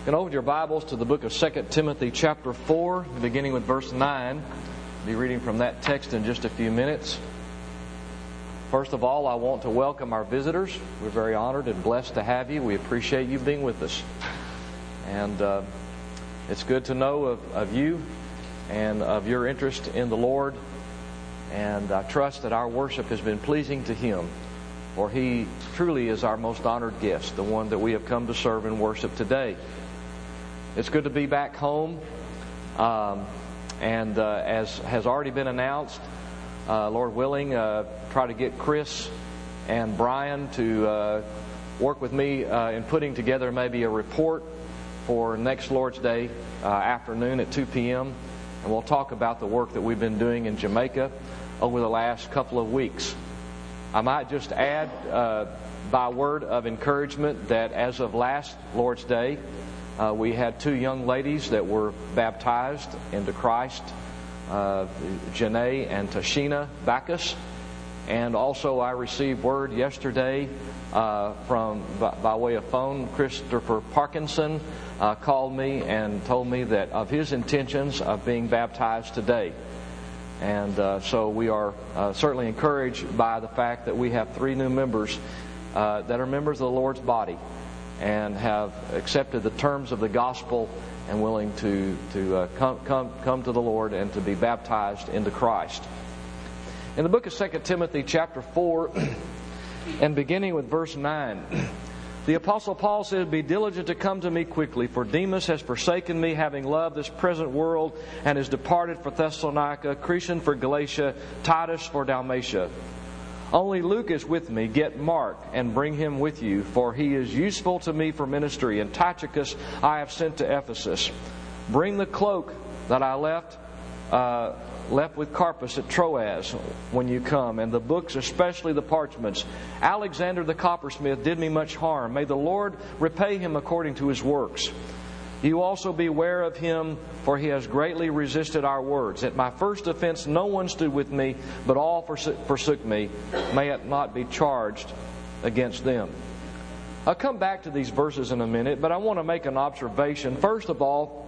You can open your Bibles to the book of 2 Timothy chapter 4, beginning with verse 9. I'll be reading from that text in just a few minutes. First of all, I want to welcome our visitors. We're very honored and blessed to have you. We appreciate you being with us. And it's good to know of you and of your interest in the Lord. And I trust that our worship has been pleasing to Him, for He truly is our most honored guest, the one that we have come to serve and worship today. It's good to be back home, and as has already been announced, Lord willing, try to get Chris and Brian to work with me in putting together maybe a report for next Lord's Day afternoon at 2 p.m. And we'll talk about the work that we've been doing in Jamaica over the last couple of weeks. I might just add by word of encouragement that as of last Lord's Day, we had two young ladies that were baptized into Christ, Janae and Tashina Bacchus. And also I received word yesterday by way of phone. Christopher Parkinson called me and told me that of his intentions of being baptized today. And so we are certainly encouraged by the fact that we have three new members that are members of the Lord's body and have accepted the terms of the gospel and willing to come to the Lord and to be baptized into Christ. In the book of 2 Timothy chapter 4 and beginning with verse 9, the Apostle Paul says, "Be diligent to come to me quickly, for Demas has forsaken me, having loved this present world, and is departed for Thessalonica, Crescens for Galatia, Titus for Dalmatia. Only Luke is with me. Get Mark and bring him with you, for he is useful to me for ministry. And Tychicus I have sent to Ephesus. Bring the cloak that I left with Carpus at Troas when you come, and the books, especially the parchments. Alexander the coppersmith did me much harm. May the Lord repay him according to his works. You also beware of him, for he has greatly resisted our words. At my first offense no one stood with me, but all forsook me. May it not be charged against them." I'll come back to these verses in a minute, but I want to make an observation. First of all,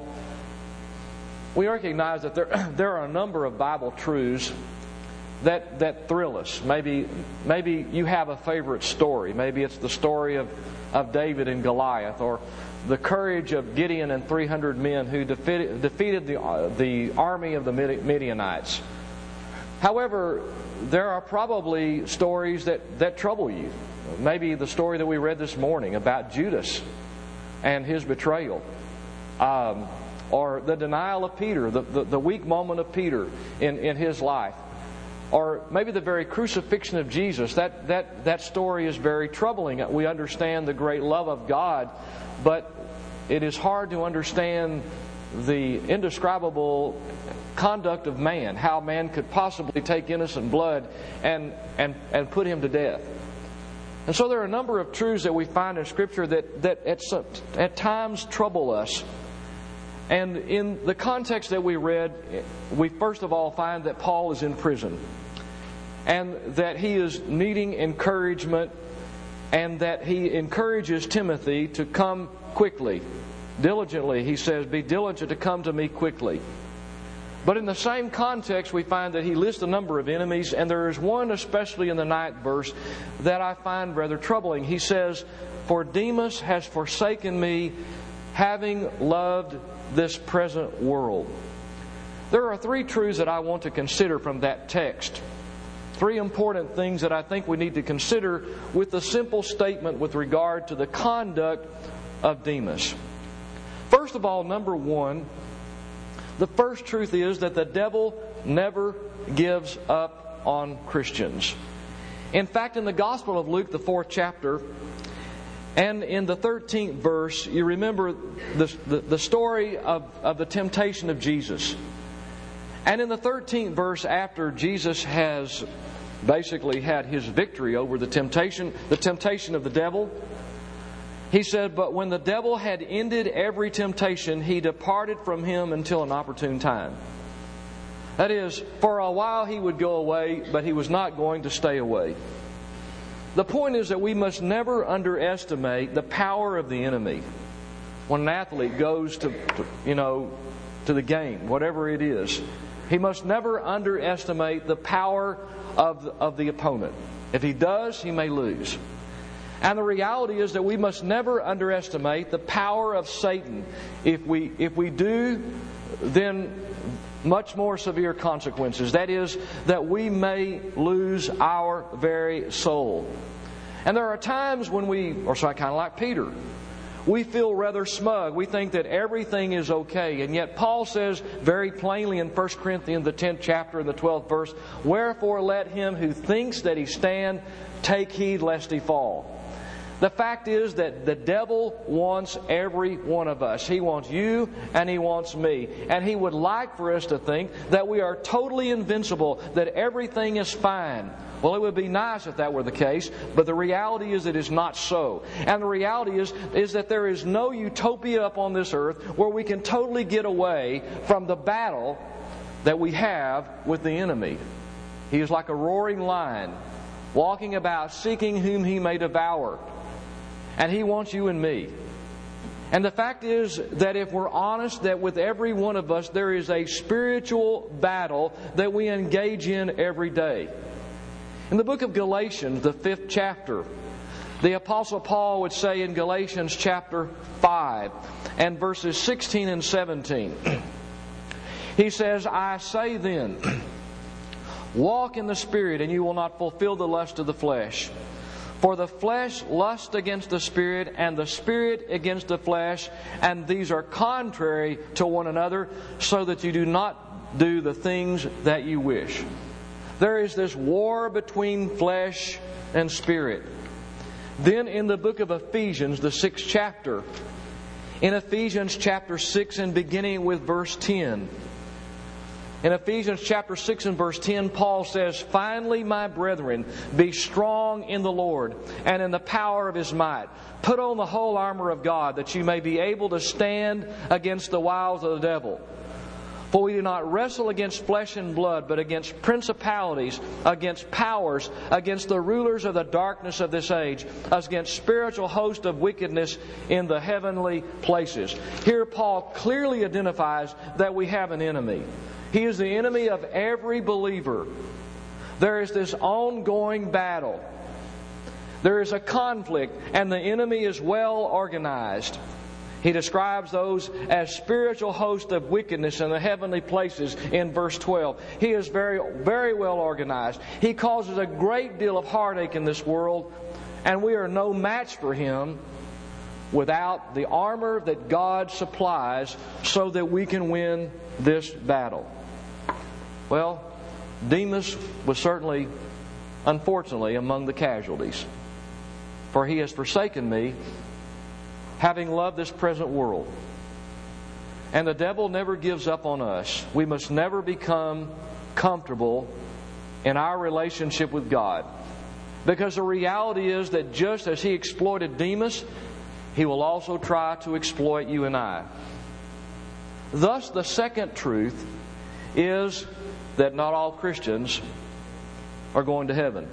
we recognize that there are a number of Bible truths that thrill us. Maybe you have a favorite story. Maybe it's the story of David and Goliath, or the courage of Gideon and 300 men who defeated the army of the Midianites. However, there are probably stories that trouble you. Maybe the story that we read this morning about Judas and his betrayal. Or the denial of Peter, the weak moment of Peter in his life. Or maybe the very crucifixion of Jesus. That story is very troubling. We understand the great love of God, but it is hard to understand the indescribable conduct of man, how man could possibly take innocent blood and put him to death. And so there are a number of truths that we find in Scripture that at times trouble us. And in the context that we read, we first of all find that Paul is in prison, and that he is needing encouragement, and that he encourages Timothy to come quickly. Diligently, he says, "Be diligent to come to me quickly." But in the same context, we find that he lists a number of enemies, and there is one especially in the 9th verse that I find rather troubling. He says, "For Demas has forsaken me, having loved this present world." There are three truths that I want to consider from that text. Three important things that I think we need to consider with the simple statement with regard to the conduct of Demas. First of all, number one, the first truth is that the devil never gives up on Christians. In fact, in the Gospel of Luke, the 4th chapter, and in the 13th verse, you remember the story of the temptation of Jesus. And in the 13th verse, after Jesus has basically had his victory over the temptation of the devil, he said, "But when the devil had ended every temptation, he departed from him until an opportune time." That is, for a while he would go away, but he was not going to stay away. The point is that we must never underestimate the power of the enemy. when an athlete goes to the game, whatever it is, he must never underestimate the power of the opponent. If he does, he may lose. And the reality is that we must never underestimate the power of Satan. If we do, then much more severe consequences. That is, that we may lose our very soul. And there are times when kind of like Peter, we feel rather smug. We think that everything is okay. And yet Paul says very plainly in 1 Corinthians, the 10th chapter and the 12th verse, "Wherefore let him who thinks that he stand take heed lest he fall." The fact is that the devil wants every one of us. He wants you and he wants me. And he would like for us to think that we are totally invincible, that everything is fine. Well, it would be nice if that were the case, but the reality is it is not so. And the reality is that there is no utopia upon this earth where we can totally get away from the battle that we have with the enemy. He is like a roaring lion, walking about seeking whom he may devour. And he wants you and me. And the fact is that if we're honest, that with every one of us there is a spiritual battle that we engage in every day. In the book of Galatians, the 5th chapter, the Apostle Paul would say in Galatians chapter 5 and verses 16 and 17, he says, "I say then, walk in the Spirit, and you will not fulfill the lust of the flesh. For the flesh lusts against the Spirit, and the Spirit against the flesh, and these are contrary to one another, so that you do not do the things that you wish." There is this war between flesh and spirit. Then in the book of Ephesians, the 6th chapter, in Ephesians chapter 6 and beginning with verse 10, in Ephesians chapter 6 and verse 10, Paul says, "Finally, my brethren, be strong in the Lord and in the power of His might. Put on the whole armor of God, that you may be able to stand against the wiles of the devil. For we do not wrestle against flesh and blood, but against principalities, against powers, against the rulers of the darkness of this age, against spiritual hosts of wickedness in the heavenly places." Here Paul clearly identifies that we have an enemy. He is the enemy of every believer. There is this ongoing battle. There is a conflict, and the enemy is well organized. He describes those as spiritual hosts of wickedness in the heavenly places in verse 12. He is very, very well organized. He causes a great deal of heartache in this world, and we are no match for him without the armor that God supplies so that we can win this battle. Well, Demas was certainly, unfortunately, among the casualties. "For he has forsaken me, having loved this present world." And the devil never gives up on us. We must never become comfortable in our relationship with God. Because the reality is that just as he exploited Demas, he will also try to exploit you and I. Thus, the second truth is that not all Christians are going to heaven.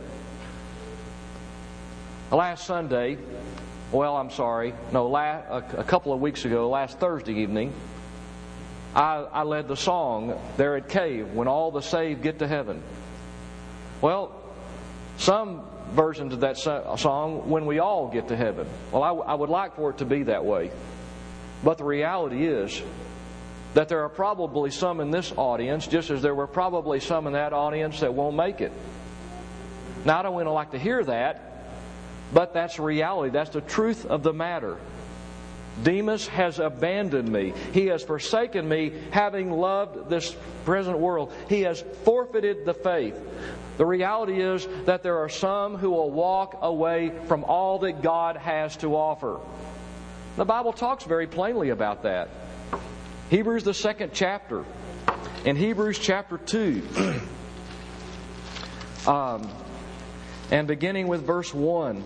Last Sunday, a couple of weeks ago, last Thursday evening, I led the song there at Cave, "When All the Saved Get to Heaven." Well, some versions of that song, "When We All Get to Heaven." Well, I would like for it to be that way. But the reality is that there are probably some in this audience, just as there were probably some in that audience that won't make it. Now, I don't want to like to hear that, but that's reality. That's the truth of the matter. Demas has abandoned me. He has forsaken me, having loved this present world. He has forfeited the faith. The reality is that there are some who will walk away from all that God has to offer. The Bible talks very plainly about that. Hebrews, the 2nd chapter. In Hebrews chapter 2, and beginning with verse 1.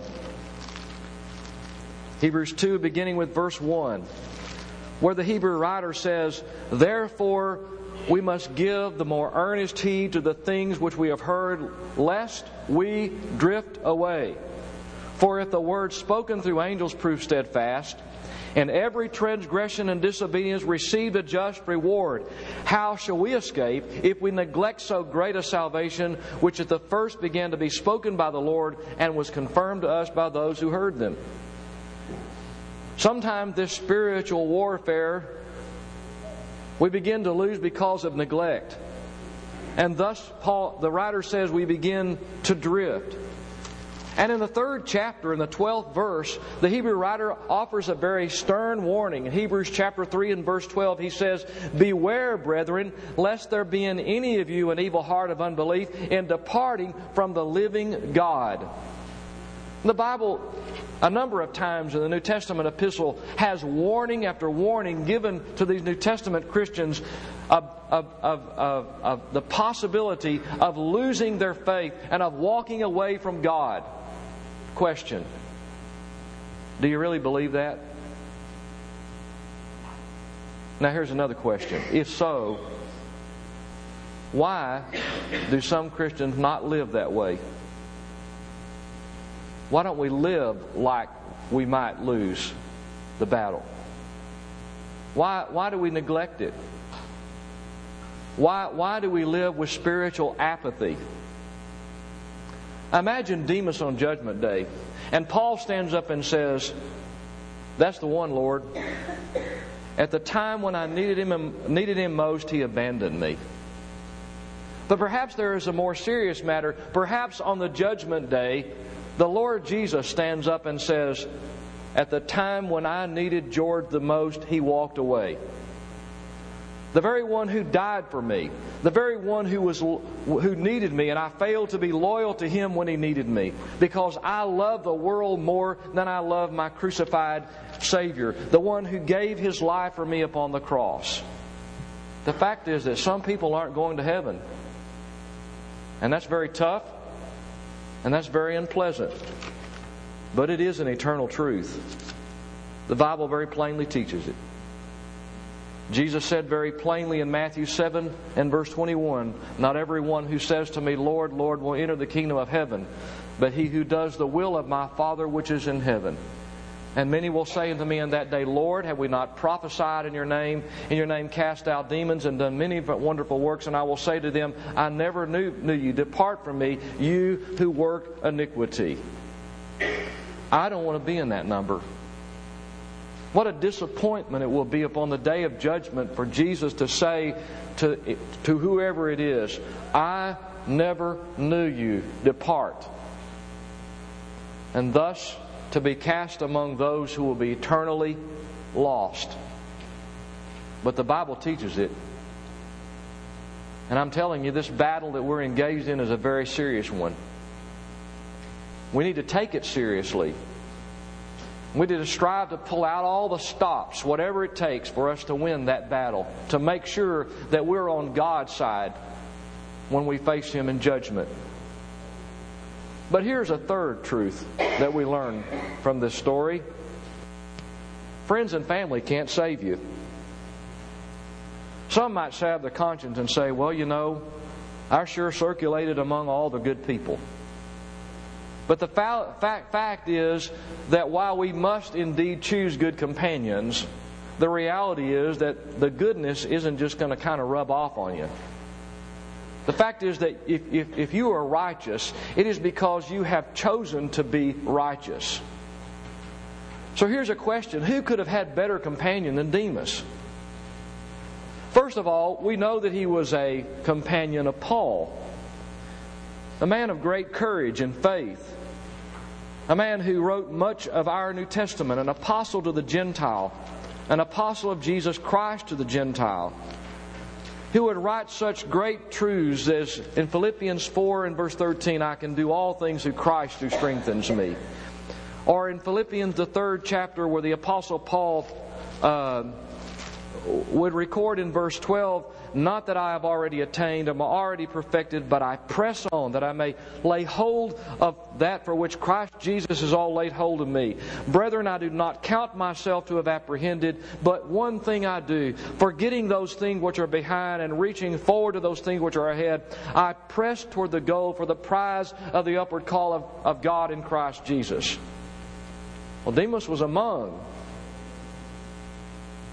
Hebrews 2, beginning with verse 1, where the Hebrew writer says, "Therefore we must give the more earnest heed to the things which we have heard, lest we drift away. For if the word spoken through angels proved steadfast, and every transgression and disobedience received a just reward. How shall we escape if we neglect so great a salvation, which at the first began to be spoken by the Lord and was confirmed to us by those who heard them? Sometimes this spiritual warfare we begin to lose because of neglect. And thus, the writer says, we begin to drift. And in the 3rd chapter, in the 12th verse, the Hebrew writer offers a very stern warning. In Hebrews chapter 3 and verse 12, he says, "Beware, brethren, lest there be in any of you an evil heart of unbelief in departing from the living God." The Bible, a number of times in the New Testament epistle, has warning after warning given to these New Testament Christians of the possibility of losing their faith and of walking away from God. Question: do you really believe that? Now here's another question. If so, why do some Christians not live that way? Why don't we live like we might lose the battle? Why do we neglect it? Why do we live with spiritual apathy? Imagine Demas on Judgment Day, and Paul stands up and says, "That's the one, Lord. At the time when I needed him most, he abandoned me." But perhaps there is a more serious matter. Perhaps on the Judgment Day, the Lord Jesus stands up and says, "At the time when I needed George the most, he walked away." The very one who died for me, the very one who needed me, and I failed to be loyal to him when he needed me, because I love the world more than I love my crucified Savior, the one who gave his life for me upon the cross. The fact is that some people aren't going to heaven, and that's very tough, and that's very unpleasant, but it is an eternal truth. The Bible very plainly teaches it. Jesus said very plainly in Matthew 7 and verse 21, "Not everyone who says to me, 'Lord, Lord,' will enter the kingdom of heaven, but he who does the will of my Father which is in heaven. And many will say unto me in that day, Lord, have we not prophesied in your name cast out demons, and done many wonderful works? And I will say to them, I never knew you. Depart from me, you who work iniquity." I don't want to be in that number. What a disappointment it will be upon the day of judgment for Jesus to say to whoever it is, "I never knew you. Depart." And thus to be cast among those who will be eternally lost. But the Bible teaches it. And I'm telling you, this battle that we're engaged in is a very serious one. We need to take it seriously. We need to strive to pull out all the stops, whatever it takes for us to win that battle, to make sure that we're on God's side when we face Him in judgment. But here's a third truth that we learn from this story. Friends and family can't save you. Some might salve their conscience and say, "Well, you know, I sure circulated among all the good people." But the fact is that while we must indeed choose good companions, the reality is that the goodness isn't just going to kind of rub off on you. The fact is that if you are righteous, it is because you have chosen to be righteous. So here's a question. Who could have had better companion than Demas? First of all, we know that he was a companion of Paul, a man of great courage and faith, a man who wrote much of our New Testament, an apostle to the Gentile, an apostle of Jesus Christ to the Gentile, who would write such great truths as in Philippians 4 and verse 13, "I can do all things through Christ who strengthens me." Or in Philippians the 3rd chapter, where the apostle Paul would record in verse 12, "Not that I have already attained, am already perfected, but I press on, that I may lay hold of that for which Christ Jesus has all laid hold of me. Brethren, I do not count myself to have apprehended, but one thing I do, forgetting those things which are behind and reaching forward to those things which are ahead, I press toward the goal for the prize of the upward call of God in Christ Jesus." Well, Demas was among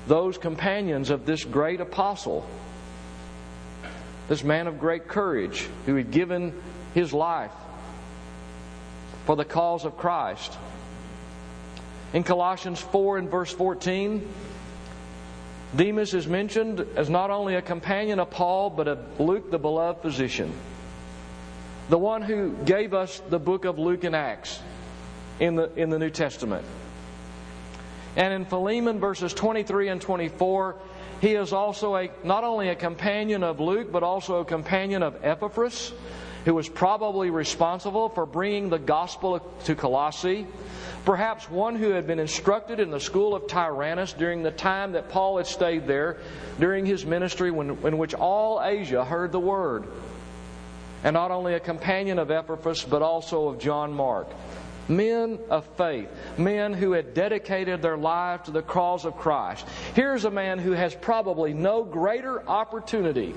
those companions of this great apostle, this man of great courage who had given his life for the cause of Christ. In Colossians 4 and verse 14, Demas is mentioned as not only a companion of Paul, but of Luke, the beloved physician. The one who gave us the book of Luke and Acts in the New Testament. And in Philemon verses 23 and 24, he is also not only a companion of Luke, but also a companion of Epaphras, who was probably responsible for bringing the gospel to Colossae. Perhaps one who had been instructed in the school of Tyrannus during the time that Paul had stayed there, during his ministry in which all Asia heard the word. And not only a companion of Epaphras, but also of John Mark. Men of faith, men who had dedicated their lives to the cause of Christ. Here's a man who has probably no greater opportunity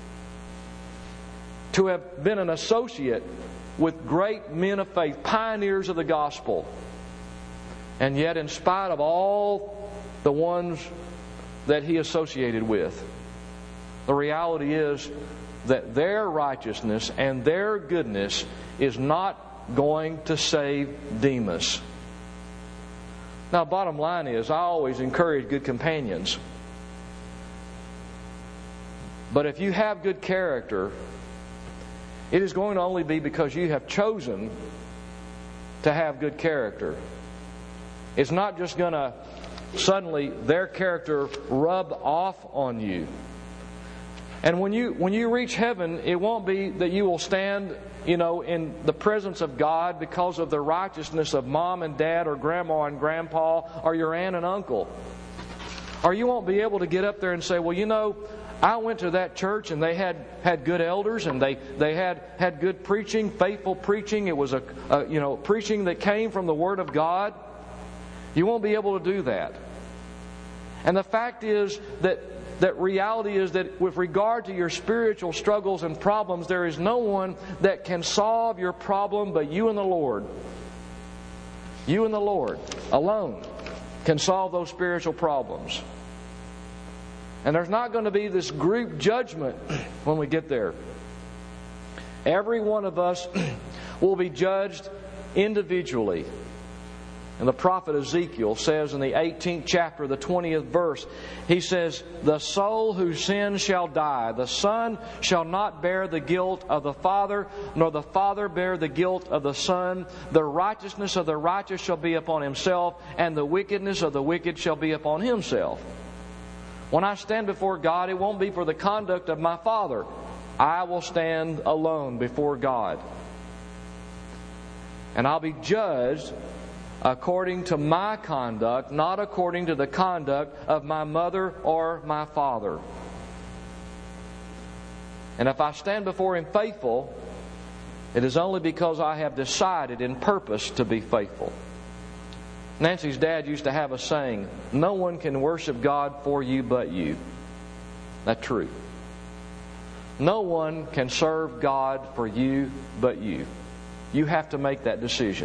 to have been an associate with great men of faith, pioneers of the gospel. And yet, in spite of all the ones that he associated with, the reality is that their righteousness and their goodness is not going to save Demas. Now, bottom line is, I always encourage good companions. But if you have good character, it is going to only be because you have chosen to have good character. It's not just going to suddenly their character rub off on you. And when you reach heaven, it won't be that you will stand, in the presence of God because of the righteousness of mom and dad or grandma and grandpa or your aunt and uncle. Or you won't be able to get up there and say, well, I went to that church and they had good elders and they had good preaching, faithful preaching. It was a preaching that came from the Word of God. You won't be able to do that. And the fact is that reality is that with regard to your spiritual struggles and problems, there is no one that can solve your problem but you and the Lord. You and the Lord alone can solve those spiritual problems. And there's not going to be this group judgment when we get there. Every one of us will be judged individually. And the prophet Ezekiel says in the 18th chapter, the 20th verse, he says, "The soul whose sin shall die, the son shall not bear the guilt of the father, nor the father bear the guilt of the son. The righteousness of the righteous shall be upon himself, and the wickedness of the wicked shall be upon himself." When I stand before God, it won't be for the conduct of my father. I will stand alone before God. And I'll be judged according to my conduct, not according to the conduct of my mother or my father. And if I stand before Him faithful, it is only because I have decided in purpose to be faithful. Nancy's dad used to have a saying, "No one can worship God for you but you." That's true. No one can serve God for you but you. You have to make that decision.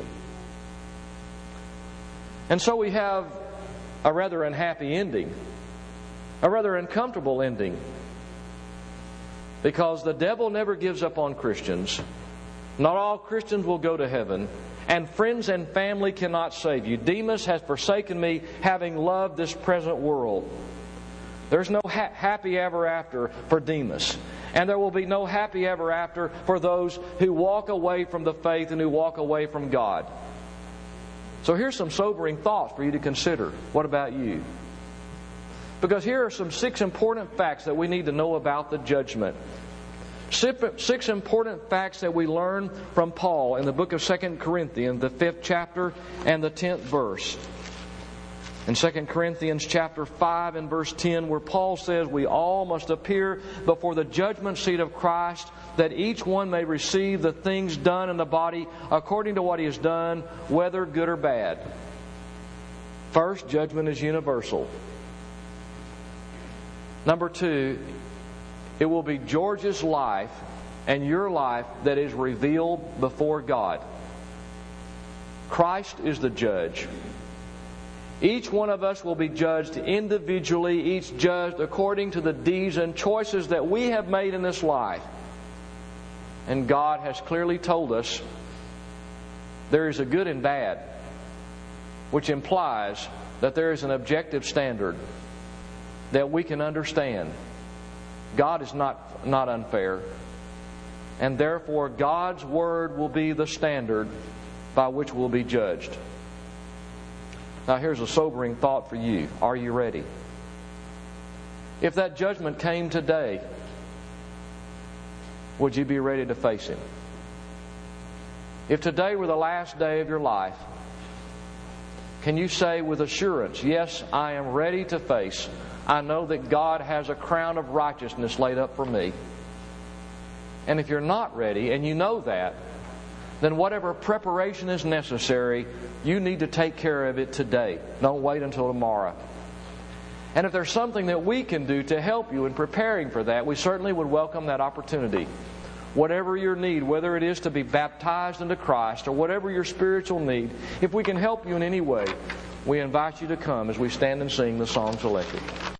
And so we have a rather unhappy ending, a rather uncomfortable ending, because the devil never gives up on Christians. Not all Christians will go to heaven, and friends and family cannot save you. Demas has forsaken me, having loved this present world. There's no happy ever after for Demas. And there will be no happy ever after for those who walk away from the faith and who walk away from God. So here's some sobering thoughts for you to consider. What about you? Because here are some 6 important facts that we need to know about the judgment. 6 important facts that we learn from Paul in the book of 2 Corinthians, the 5th chapter and the 10th verse. In 2 Corinthians chapter 5 and verse 10, where Paul says we all must appear before the judgment seat of Christ, that each one may receive the things done in the body according to what he has done, whether good or bad. First, judgment is universal. Number 2, it will be George's life and your life that is revealed before God. Christ is the judge. Each one of us will be judged individually, each judged according to the deeds and choices that we have made in this life. And God has clearly told us there is a good and bad, which implies that there is an objective standard that we can understand. God is not unfair, and therefore God's Word will be the standard by which we'll be judged. Now here's a sobering thought for you. Are you ready? If that judgment came today, would you be ready to face Him? If today were the last day of your life, can you say with assurance, yes, I am ready to face. I know that God has a crown of righteousness laid up for me. And if you're not ready, and you know that, then whatever preparation is necessary, you need to take care of it today. Don't wait until tomorrow. And if there's something that we can do to help you in preparing for that, we certainly would welcome that opportunity. Whatever your need, whether it is to be baptized into Christ or whatever your spiritual need, if we can help you in any way, we invite you to come as we stand and sing the song selected.